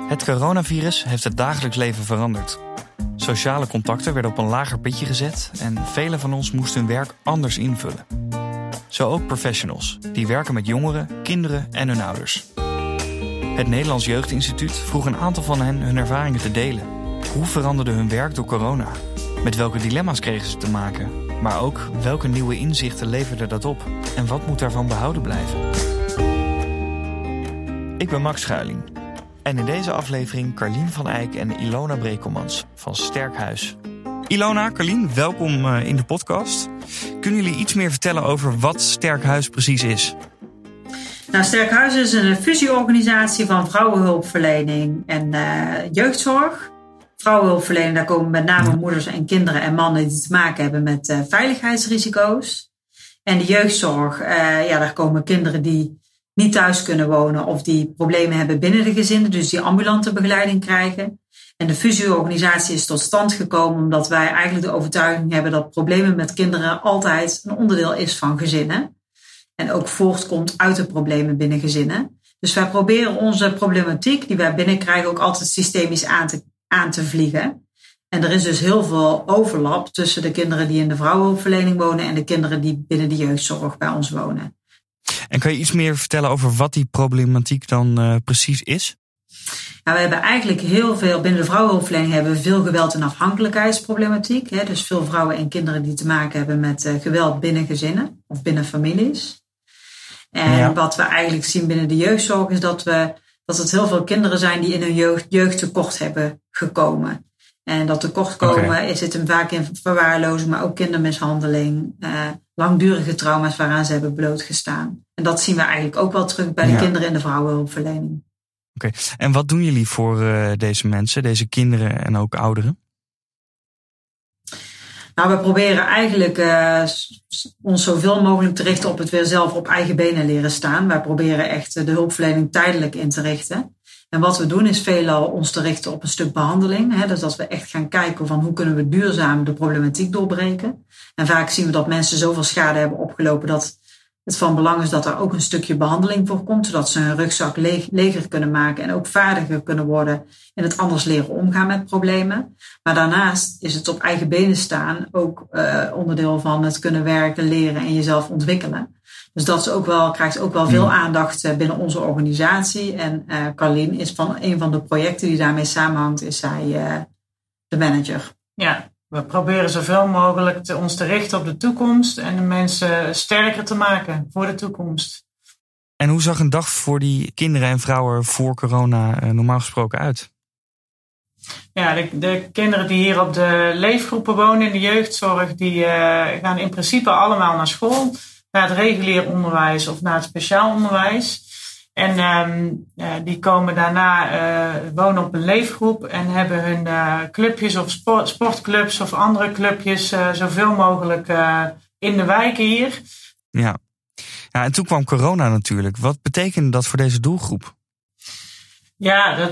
Het coronavirus heeft het dagelijks leven veranderd. Sociale contacten werden op een lager pitje gezet en velen van ons moesten hun werk anders invullen. Zo ook professionals, die werken met jongeren, kinderen en hun ouders. Het Nederlands Jeugdinstituut vroeg een aantal van hen hun ervaringen te delen. Hoe veranderde hun werk door corona? Met welke dilemma's kregen ze te maken? Maar ook welke nieuwe inzichten leverde dat op? En wat moet daarvan behouden blijven? Ik ben Max Schuiling. En in deze aflevering Carlien van Eyck en Ilona Brekelmans van Sterk Huis. Ilona, Carlien, welkom in de podcast. Kunnen jullie iets meer vertellen over wat Sterk Huis precies is? Nou, Sterk Huis is een fusieorganisatie van vrouwenhulpverlening en jeugdzorg. Vrouwenhulpverlening, daar komen met name moeders en kinderen en mannen die te maken hebben met veiligheidsrisico's. En de jeugdzorg, daar komen kinderen die niet thuis kunnen wonen of die problemen hebben binnen de gezinnen, dus die ambulante begeleiding krijgen. En de fusieorganisatie is tot stand gekomen omdat wij eigenlijk de overtuiging hebben dat problemen met kinderen altijd een onderdeel is van gezinnen. En ook voortkomt uit de problemen binnen gezinnen. Dus wij proberen onze problematiek die wij binnenkrijgen ook altijd systemisch aan te vliegen. En er is dus heel veel overlap tussen de kinderen die in de vrouwenhulpverlening wonen en de kinderen die binnen de jeugdzorg bij ons wonen. En kan je iets meer vertellen over wat die problematiek dan precies is? Nou, we hebben eigenlijk heel veel, binnen de vrouwenhulpverlening hebben we veel geweld- en afhankelijkheidsproblematiek. Hè? Dus veel vrouwen en kinderen die te maken hebben met geweld binnen gezinnen of binnen families. En wat we eigenlijk zien binnen de jeugdzorg is dat het heel veel kinderen zijn die in hun jeugd tekort hebben gekomen. En dat tekortkomen zit hem vaak in verwaarlozing, maar ook kindermishandeling, langdurige trauma's waaraan ze hebben blootgestaan. En dat zien we eigenlijk ook wel terug bij de kinderen in de vrouwenhulpverlening. Oké. En wat doen jullie voor deze mensen, deze kinderen en ook ouderen? Nou, we proberen eigenlijk ons zoveel mogelijk te richten op het weer zelf op eigen benen leren staan. Wij proberen echt de hulpverlening tijdelijk in te richten. En wat we doen is veelal ons te richten op een stuk behandeling. Hè? Dus dat we echt gaan kijken van hoe kunnen we duurzaam de problematiek doorbreken. En vaak zien we dat mensen zoveel schade hebben opgelopen dat het van belang is dat er ook een stukje behandeling voor komt. Zodat ze hun rugzak leger kunnen maken en ook vaardiger kunnen worden in het anders leren omgaan met problemen. Maar daarnaast is het op eigen benen staan ook onderdeel van het kunnen werken, leren en jezelf ontwikkelen. Dus dat is krijgt ook wel veel aandacht binnen onze organisatie. En Carlien is van een van de projecten die daarmee samenhangt, is zij de manager. Ja, we proberen zoveel mogelijk ons te richten op de toekomst en de mensen sterker te maken voor de toekomst. En hoe zag een dag voor die kinderen en vrouwen voor corona normaal gesproken uit? Ja, de kinderen die hier op de leefgroepen wonen in de jeugdzorg, die gaan in principe allemaal naar school. Naar het regulier onderwijs of naar het speciaal onderwijs. En die komen daarna wonen op een leefgroep en hebben hun clubjes of sportclubs of andere clubjes zoveel mogelijk in de wijken hier. Ja, en toen kwam corona natuurlijk. Wat betekende dat voor deze doelgroep? Ja,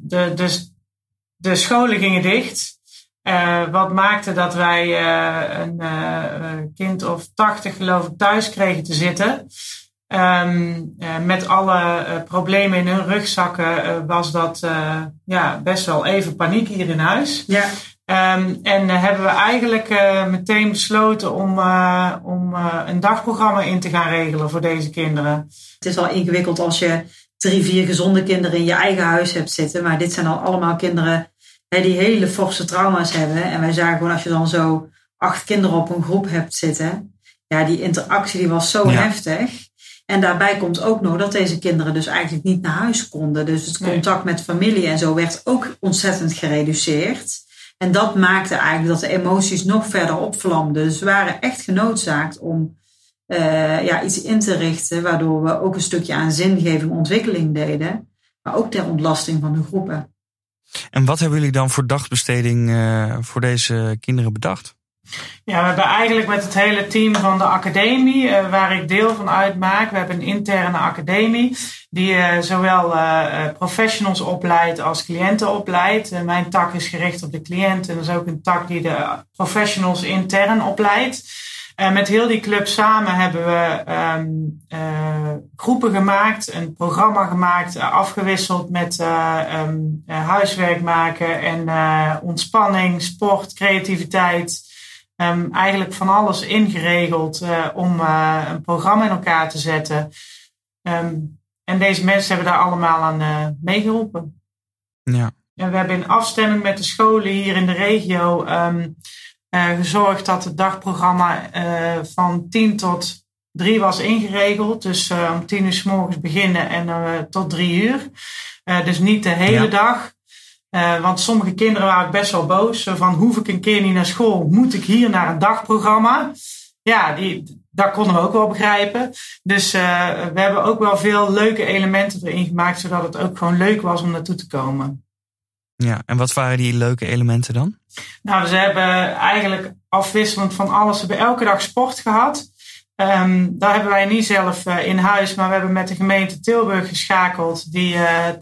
de scholen gingen dicht. Wat maakte dat wij een kind of 80 geloof ik thuis kregen te zitten. Met alle problemen in hun rugzakken was dat best wel even paniek hier in huis. Ja. En hebben we eigenlijk meteen besloten om een dagprogramma in te gaan regelen voor deze kinderen. Het is wel ingewikkeld als je 3-4 gezonde kinderen in je eigen huis hebt zitten. Maar dit zijn al allemaal kinderen die hele forse trauma's hebben. En wij zagen gewoon als je dan zo 8 kinderen op een groep hebt zitten. Ja, die interactie die was zo heftig. En daarbij komt ook nog dat deze kinderen dus eigenlijk niet naar huis konden. Dus het contact met familie en zo werd ook ontzettend gereduceerd. En dat maakte eigenlijk dat de emoties nog verder opvlamden. Dus we waren echt genoodzaakt om iets in te richten. Waardoor we ook een stukje aan zingeving, ontwikkeling deden. Maar ook ter ontlasting van de groepen. En wat hebben jullie dan voor dagbesteding voor deze kinderen bedacht? Ja, we hebben eigenlijk met het hele team van de academie, waar ik deel van uitmaak. We hebben een interne academie die zowel professionals opleidt als cliënten opleidt. Mijn tak is gericht op de cliënten en dat is ook een tak die de professionals intern opleidt. Met heel die club samen hebben we groepen gemaakt, een programma gemaakt, afgewisseld met huiswerk maken en ontspanning, sport, creativiteit. Eigenlijk van alles ingeregeld om een programma in elkaar te zetten. En deze mensen hebben daar allemaal aan meegeholpen. Ja. En we hebben in afstemming met de scholen hier in de regio gezorgd dat het dagprogramma van 10 tot 3 was ingeregeld. Dus om 10 uur 's morgens beginnen en tot 3 uur. Dus niet de hele dag. Want sommige kinderen waren ook best wel boos. Van hoef ik een keer niet naar school? Moet ik hier naar een dagprogramma? Ja, dat konden we ook wel begrijpen. Dus we hebben ook wel veel leuke elementen erin gemaakt. Zodat het ook gewoon leuk was om naartoe te komen. Ja, en wat waren die leuke elementen dan? Nou, ze hebben eigenlijk afwisselend van alles. Ze hebben elke dag sport gehad. Daar hebben wij niet zelf in huis, maar we hebben met de gemeente Tilburg geschakeld. Die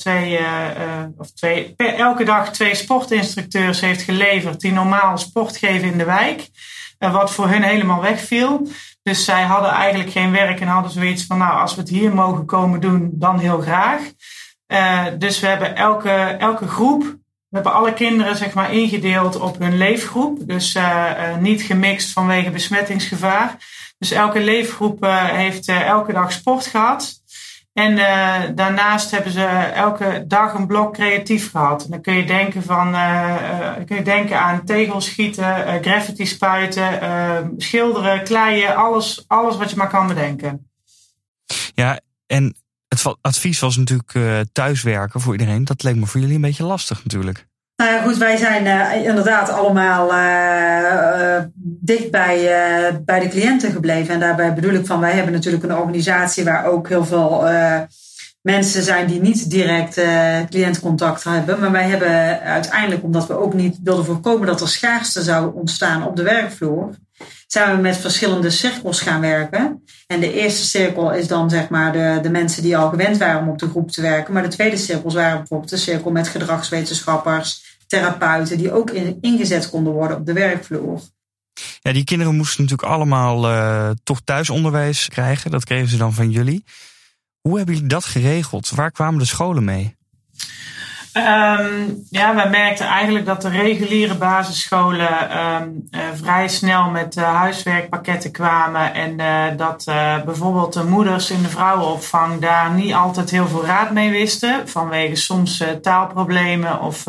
elke dag 2 sportinstructeurs heeft geleverd die normaal sport geven in de wijk. Wat voor hun helemaal wegviel. Dus zij hadden eigenlijk geen werk en hadden zoiets van, nou, als we het hier mogen komen doen, dan heel graag. Dus we hebben elke groep, we hebben alle kinderen zeg maar ingedeeld op hun leefgroep. Dus niet gemixt vanwege besmettingsgevaar. Dus elke leefgroep heeft elke dag sport gehad. En daarnaast hebben ze elke dag een blok creatief gehad. En dan kun je denken aan tegels schieten, graffiti spuiten, schilderen, kleien, alles wat je maar kan bedenken. Ja, en het advies was natuurlijk thuiswerken voor iedereen. Dat leek me voor jullie een beetje lastig natuurlijk. Nou ja, goed, wij zijn inderdaad allemaal dicht bij de cliënten gebleven. En daarbij bedoel ik van, wij hebben natuurlijk een organisatie waar ook heel veel mensen zijn die niet direct cliëntcontact hebben. Maar wij hebben uiteindelijk, omdat we ook niet wilden voorkomen dat er schaarste zou ontstaan op de werkvloer, zijn we met verschillende cirkels gaan werken. En de eerste cirkel is dan zeg maar de mensen die al gewend waren om op de groep te werken. Maar de tweede cirkels waren bijvoorbeeld de cirkel met gedragswetenschappers, therapeuten die ook ingezet konden worden op de werkvloer. Ja, die kinderen moesten natuurlijk allemaal toch thuisonderwijs krijgen. Dat kregen ze dan van jullie. Hoe hebben jullie dat geregeld? Waar kwamen de scholen mee? Wij merkten eigenlijk dat de reguliere basisscholen vrij snel met huiswerkpakketten kwamen. En dat bijvoorbeeld de moeders in de vrouwenopvang daar niet altijd heel veel raad mee wisten. Vanwege soms taalproblemen of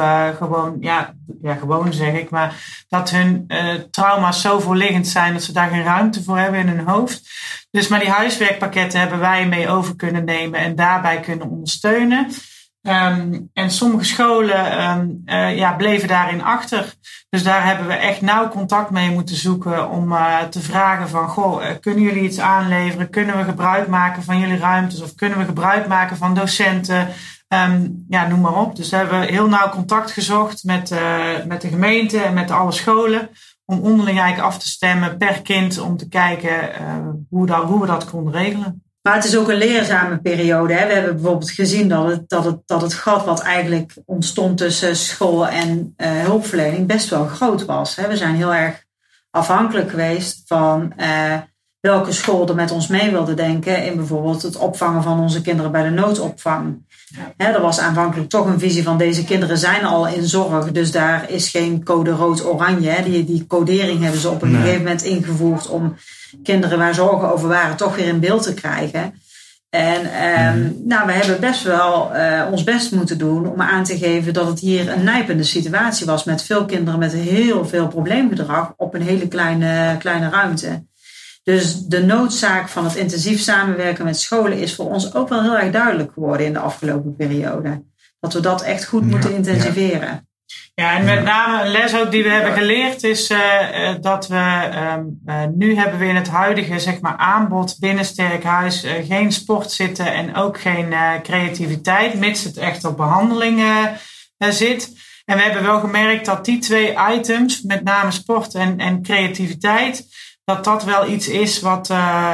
gewoon zeg ik. Maar dat hun trauma's zo voorliggend zijn dat ze daar geen ruimte voor hebben in hun hoofd. Dus maar die huiswerkpakketten hebben wij mee over kunnen nemen en daarbij kunnen ondersteunen. En sommige scholen bleven daarin achter. Dus daar hebben we echt nauw contact mee moeten zoeken om te vragen van, kunnen jullie iets aanleveren? Kunnen we gebruik maken van jullie ruimtes? Of kunnen we gebruik maken van docenten? Noem maar op. Dus we hebben heel nauw contact gezocht met de gemeente en met alle scholen. Om onderling eigenlijk af te stemmen per kind om te kijken hoe we dat konden regelen. Maar het is ook een leerzame periode. Hè. We hebben bijvoorbeeld gezien dat het gat wat eigenlijk ontstond tussen school en hulpverlening best wel groot was. Hè. We zijn heel erg afhankelijk geweest van welke school er met ons mee wilde denken in bijvoorbeeld het opvangen van onze kinderen bij de noodopvang. Ja. Er was aanvankelijk toch een visie van deze kinderen zijn al in zorg, dus daar is geen code rood-oranje. Die codering hebben ze op een gegeven moment ingevoerd om kinderen waar zorgen over waren toch weer in beeld te krijgen. En we hebben best wel ons best moeten doen om aan te geven dat het hier een nijpende situatie was met veel kinderen met heel veel probleemgedrag op een hele kleine ruimte. Dus de noodzaak van het intensief samenwerken met scholen is voor ons ook wel heel erg duidelijk geworden in de afgelopen periode. Dat we dat echt goed moeten intensiveren. Ja, en met name een les ook die we hebben geleerd is dat we nu hebben we in het huidige zeg maar, aanbod binnen Sterk Huis geen sport zitten en ook geen creativiteit, mits het echt op behandeling zit. En we hebben wel gemerkt dat die 2 items, met name sport en creativiteit, dat wel iets is wat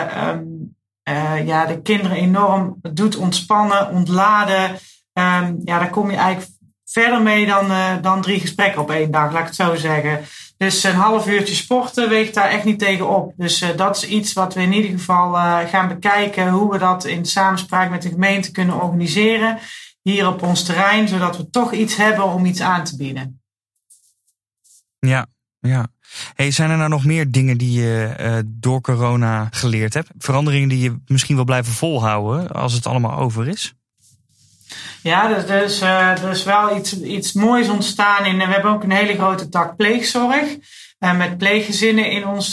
de kinderen enorm doet ontspannen, ontladen. Daar kom je eigenlijk verder mee dan 3 gesprekken op 1 dag, laat ik het zo zeggen. Dus een half uurtje sporten weegt daar echt niet tegen op. Dus dat is iets wat we in ieder geval gaan bekijken. Hoe we dat in samenspraak met de gemeente kunnen organiseren. Hier op ons terrein. Zodat we toch iets hebben om iets aan te bieden. Ja. Hey, zijn er nou nog meer dingen die je door corona geleerd hebt? Veranderingen die je misschien wil blijven volhouden als het allemaal over is? Ja, er is wel iets moois ontstaan. We hebben ook een hele grote tak pleegzorg. Met pleeggezinnen in ons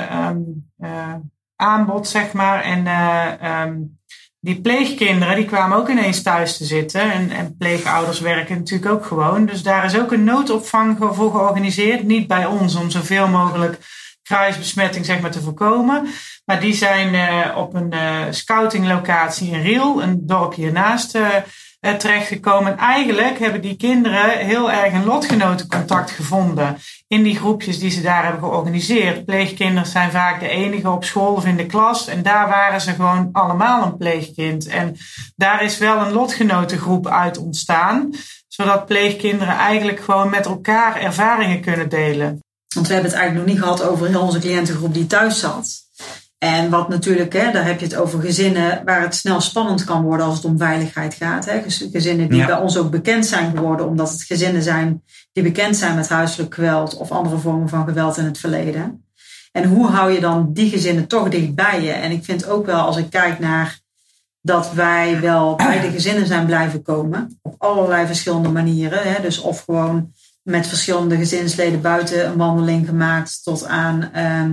aanbod, zeg maar. En die pleegkinderen die kwamen ook ineens thuis te zitten. En pleegouders werken natuurlijk ook gewoon. Dus daar is ook een noodopvang voor georganiseerd. Niet bij ons om zoveel mogelijk kruisbesmetting, zeg maar, te voorkomen. Maar die zijn op een scoutinglocatie in Riel, een dorpje hiernaast, terechtgekomen. En eigenlijk hebben die kinderen heel erg een lotgenotencontact gevonden in die groepjes die ze daar hebben georganiseerd. Pleegkinderen zijn vaak de enige op school of in de klas. En daar waren ze gewoon allemaal een pleegkind. En daar is wel een lotgenotengroep uit ontstaan. Zodat pleegkinderen eigenlijk gewoon met elkaar ervaringen kunnen delen. Want we hebben het eigenlijk nog niet gehad over heel onze cliëntengroep die thuis zat. En wat natuurlijk, daar heb je het over gezinnen waar het snel spannend kan worden als het om veiligheid gaat. Gezinnen die bij ons ook bekend zijn geworden omdat het gezinnen zijn die bekend zijn met huiselijk geweld of andere vormen van geweld in het verleden. En hoe hou je dan die gezinnen toch dicht bij je? En ik vind ook wel, als ik kijk naar dat wij wel bij de gezinnen zijn blijven komen. Op allerlei verschillende manieren. Dus of gewoon met verschillende gezinsleden buiten een wandeling gemaakt tot aan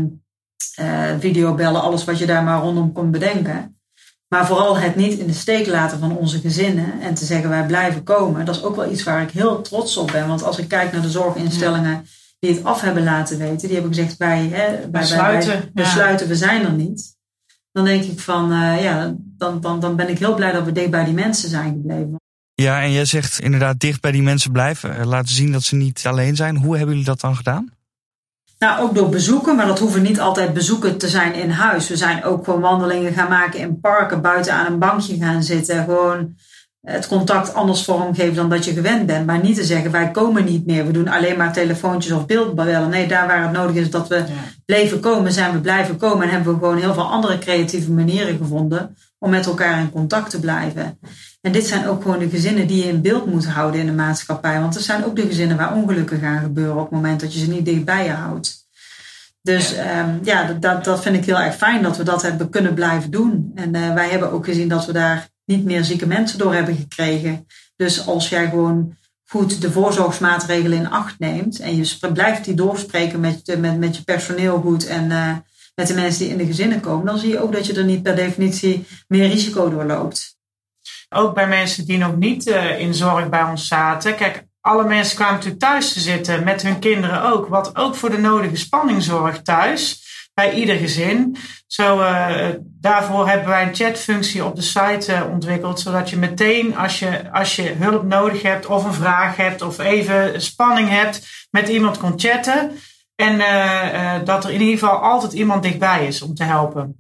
videobellen, alles wat je daar maar rondom kon bedenken. Maar vooral het niet in de steek laten van onze gezinnen en te zeggen wij blijven komen. Dat is ook wel iets waar ik heel trots op ben. Want als ik kijk naar de zorginstellingen die het af hebben laten weten, die hebben gezegd wij besluiten, we zijn er niet. Dan denk ik van dan ben ik heel blij dat we dicht bij die mensen zijn gebleven. Ja, en jij zegt inderdaad dicht bij die mensen blijven. Laten zien dat ze niet alleen zijn. Hoe hebben jullie dat dan gedaan? Nou, ook door bezoeken, maar dat hoeven niet altijd bezoeken te zijn in huis. We zijn ook gewoon wandelingen gaan maken in parken, buiten aan een bankje gaan zitten. Gewoon het contact anders vormgeven dan dat je gewend bent. Maar niet te zeggen, wij komen niet meer. We doen alleen maar telefoontjes of beeldbellen. Nee, daar waar het nodig is dat we bleven komen, zijn we blijven komen. En hebben we gewoon heel veel andere creatieve manieren gevonden om met elkaar in contact te blijven. En dit zijn ook gewoon de gezinnen die je in beeld moet houden in de maatschappij. Want er zijn ook de gezinnen waar ongelukken gaan gebeuren op het moment dat je ze niet dicht bij je houdt. Dus dat vind ik heel erg fijn dat we dat hebben kunnen blijven doen. En wij hebben ook gezien dat we daar niet meer zieke mensen door hebben gekregen. Dus als jij gewoon goed de voorzorgsmaatregelen in acht neemt en je blijft die doorspreken met je personeel goed en met de mensen die in de gezinnen komen, dan zie je ook dat je er niet per definitie meer risico doorloopt. Ook bij mensen die nog niet in zorg bij ons zaten. Kijk, alle mensen kwamen natuurlijk thuis te zitten, met hun kinderen ook. Wat ook voor de nodige spanning zorgt thuis, bij ieder gezin. Daarvoor hebben wij een chatfunctie op de site ontwikkeld. Zodat je meteen, als je hulp nodig hebt of een vraag hebt of even spanning hebt, met iemand kon chatten. En dat er in ieder geval altijd iemand dichtbij is om te helpen.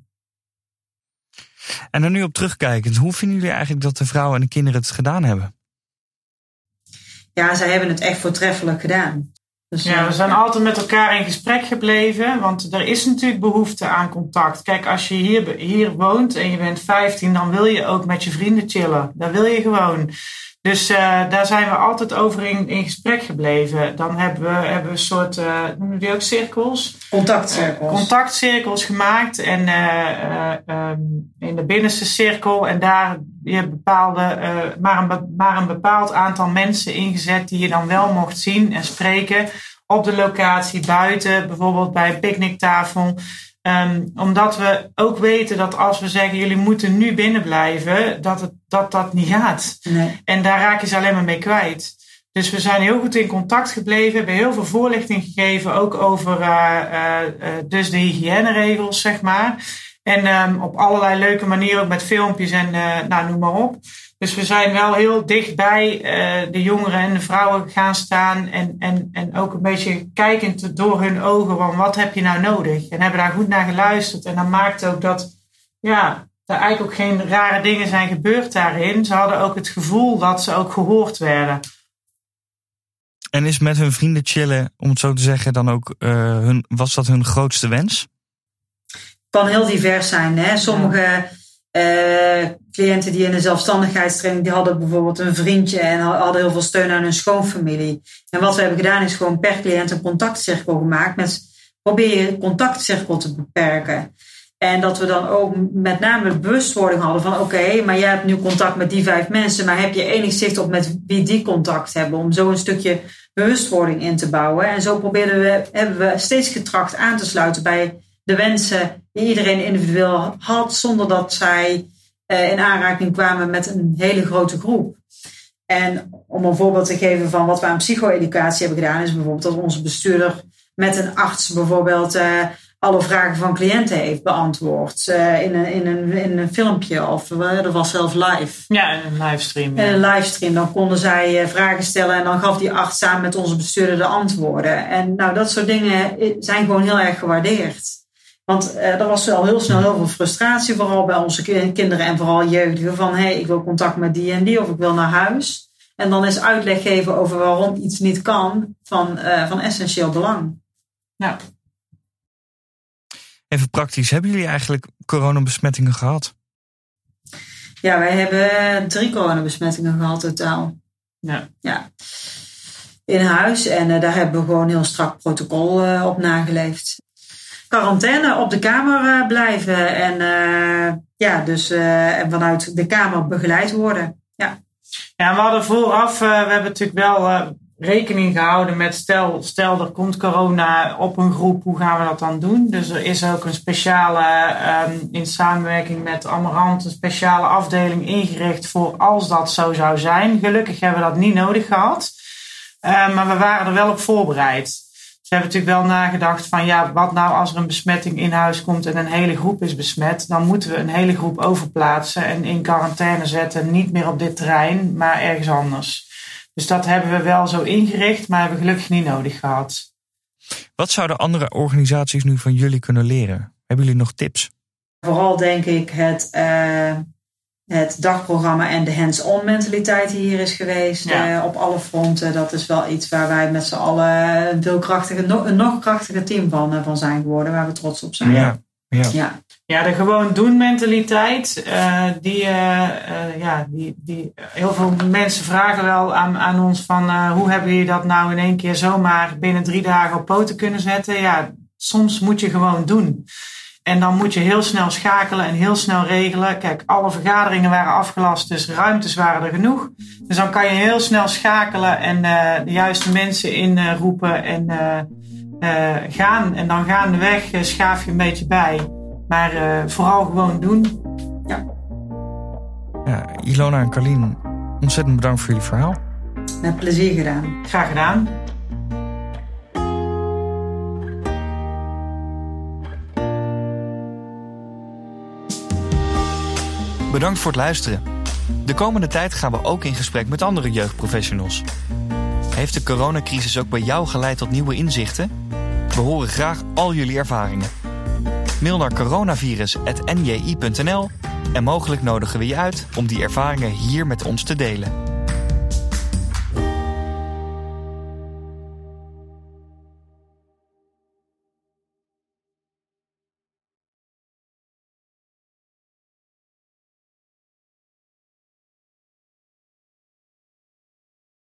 En er nu op terugkijkend, hoe vinden jullie eigenlijk dat de vrouwen en de kinderen het gedaan hebben? Ja, zij hebben het echt voortreffelijk gedaan. Dus, we zijn altijd met elkaar in gesprek gebleven, want er is natuurlijk behoefte aan contact. Kijk, als je hier woont en je bent 15, dan wil je ook met je vrienden chillen. Dat wil je gewoon. Dus daar zijn we altijd over in gesprek gebleven. Dan hebben we een soort, noemen die ook cirkels? Contactcirkels gemaakt. En in de binnenste cirkel. En daar je maar een bepaald aantal mensen ingezet die je dan wel mocht zien en spreken. Op de locatie, buiten, bijvoorbeeld bij een picknicktafel. Omdat we ook weten dat als we zeggen jullie moeten nu binnen blijven, dat niet gaat. Nee. En daar raak je ze alleen maar mee kwijt. Dus we zijn heel goed in contact gebleven, hebben heel veel voorlichting gegeven, ook over dus de hygiëneregels, zeg maar. En op allerlei leuke manieren, ook met filmpjes en noem maar op. Dus we zijn wel heel dicht bij de jongeren en de vrouwen gaan staan. En ook een beetje kijkend door hun ogen van wat heb je nou nodig? En hebben daar goed naar geluisterd. En dan maakt ook dat er eigenlijk ook geen rare dingen zijn gebeurd daarin. Ze hadden ook het gevoel dat ze ook gehoord werden. En is met hun vrienden chillen, om het zo te zeggen, dan ook was dat hun grootste wens? Kan heel divers zijn. Hè? Sommige cliënten die in de zelfstandigheidstraining, die hadden bijvoorbeeld een vriendje en hadden heel veel steun aan hun schoonfamilie. En wat we hebben gedaan is gewoon per cliënt een contactcirkel gemaakt. Probeer je contactcirkel te beperken. En dat we dan ook met name bewustwording hadden van oké, maar jij hebt nu contact met die 5 mensen, maar heb je enig zicht op met wie die contact hebben, om zo een stukje bewustwording in te bouwen. En zo hebben we steeds getracht aan te sluiten bij de wensen die iedereen individueel had, zonder dat zij in aanraking kwamen met een hele grote groep. En om een voorbeeld te geven van wat we aan psycho-educatie hebben gedaan, is bijvoorbeeld dat onze bestuurder met een arts bijvoorbeeld alle vragen van cliënten heeft beantwoord. In een filmpje of dat was zelfs live. Ja, in een livestream. In een livestream. Dan konden zij vragen stellen en dan gaf die arts samen met onze bestuurder de antwoorden. En nou, dat soort dingen zijn gewoon heel erg gewaardeerd. Want er was al heel snel heel veel frustratie, vooral bij onze kinderen en vooral jeugdigen. Van ik wil contact met die en die of ik wil naar huis. En dan is uitleg geven over waarom iets niet kan van essentieel belang. Ja. Even praktisch, hebben jullie eigenlijk coronabesmettingen gehad? Ja, wij hebben 3 coronabesmettingen gehad totaal. Ja. In huis en daar hebben we gewoon een heel strak protocol op nageleefd. Quarantaine, op de kamer blijven en en vanuit de kamer begeleid worden. Ja, we hadden vooraf, we hebben natuurlijk wel rekening gehouden met stel er komt corona op een groep, hoe gaan we dat dan doen? Dus er is ook een speciale, in samenwerking met Amarant, een speciale afdeling ingericht voor als dat zo zou zijn. Gelukkig hebben we dat niet nodig gehad, maar we waren er wel op voorbereid. We hebben natuurlijk wel nagedacht van wat nou als er een besmetting in huis komt en een hele groep is besmet. Dan moeten we een hele groep overplaatsen en in quarantaine zetten. Niet meer op dit terrein, maar ergens anders. Dus dat hebben we wel zo ingericht, maar hebben we gelukkig niet nodig gehad. Wat zouden andere organisaties nu van jullie kunnen leren? Hebben jullie nog tips? Vooral denk ik het dagprogramma en de hands-on mentaliteit die hier is geweest op alle fronten. Dat is wel iets waar wij met z'n allen een nog krachtiger team van zijn geworden. Waar we trots op zijn. Ja, de gewoon doen mentaliteit. Die heel veel mensen vragen wel aan ons van hoe hebben jullie dat nou in één keer zomaar binnen 3 dagen op poten kunnen zetten? Ja, soms moet je gewoon doen. En dan moet je heel snel schakelen en heel snel regelen. Kijk, alle vergaderingen waren afgelast, dus ruimtes waren er genoeg. Dus dan kan je heel snel schakelen en de juiste mensen inroepen en gaan. En dan gaandeweg schaaf je een beetje bij. Maar vooral gewoon doen. Ja, Ilona en Carlien, ontzettend bedankt voor jullie verhaal. Met plezier gedaan. Graag gedaan. Bedankt voor het luisteren. De komende tijd gaan we ook in gesprek met andere jeugdprofessionals. Heeft de coronacrisis ook bij jou geleid tot nieuwe inzichten? We horen graag al jullie ervaringen. Mail naar coronavirus@nji.nl en mogelijk nodigen we je uit om die ervaringen hier met ons te delen.